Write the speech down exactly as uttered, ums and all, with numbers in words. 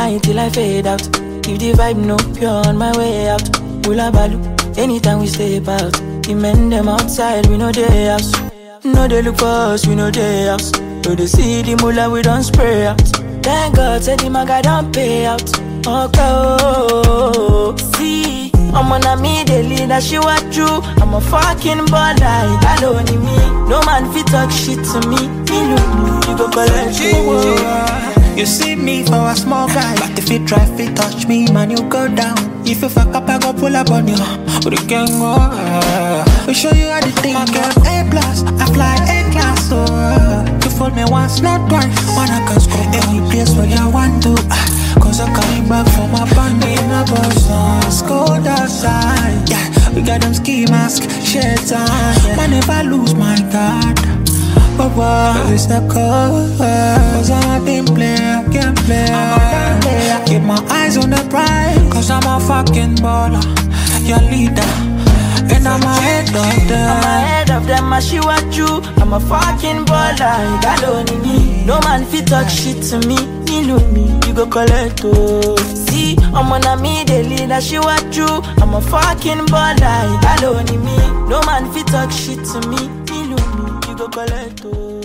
night till I fade out. If the vibe no pure on my way out. Hula balu, anytime we step out. The men them outside, we know they house. No they look for us, we know they house. No they see the mullah, we don't spray out. Thank God, said the maga don't pay out. Okay, oh, see, I'm on a me, the leader, she what you. I'm a fucking baller, it alone in me. No man fit talk shit to me. Me look me, you go collect you. You see me for a small guy, but if you try to touch me, man, you go down. If you fuck up, I go pull up on you. But you can go. We show you how the thing get A plus. I fly A class, so uh, you fool me once, not twice. When I can score any place where you want to. Cause I'm coming back from my band in a bus. Let's go outside. Yeah, we got them ski mask, shades on. Yeah. Man, if I lose my God. But what is the cause? Cause I'm a team player, can't play. Keep my eyes on the prize. Cause I'm a fucking baller, your leader. And I'm ahead of them. I'm ahead of them, I see what you. I'm a fucking baller, you got only me. No man fit talk shit to me. Me look me, you go collect oh. See, I'm on a me, the leader, she what you. I'm a fucking baller, you got only me. No man fit talk shit to me. Me look me, you go collect oh.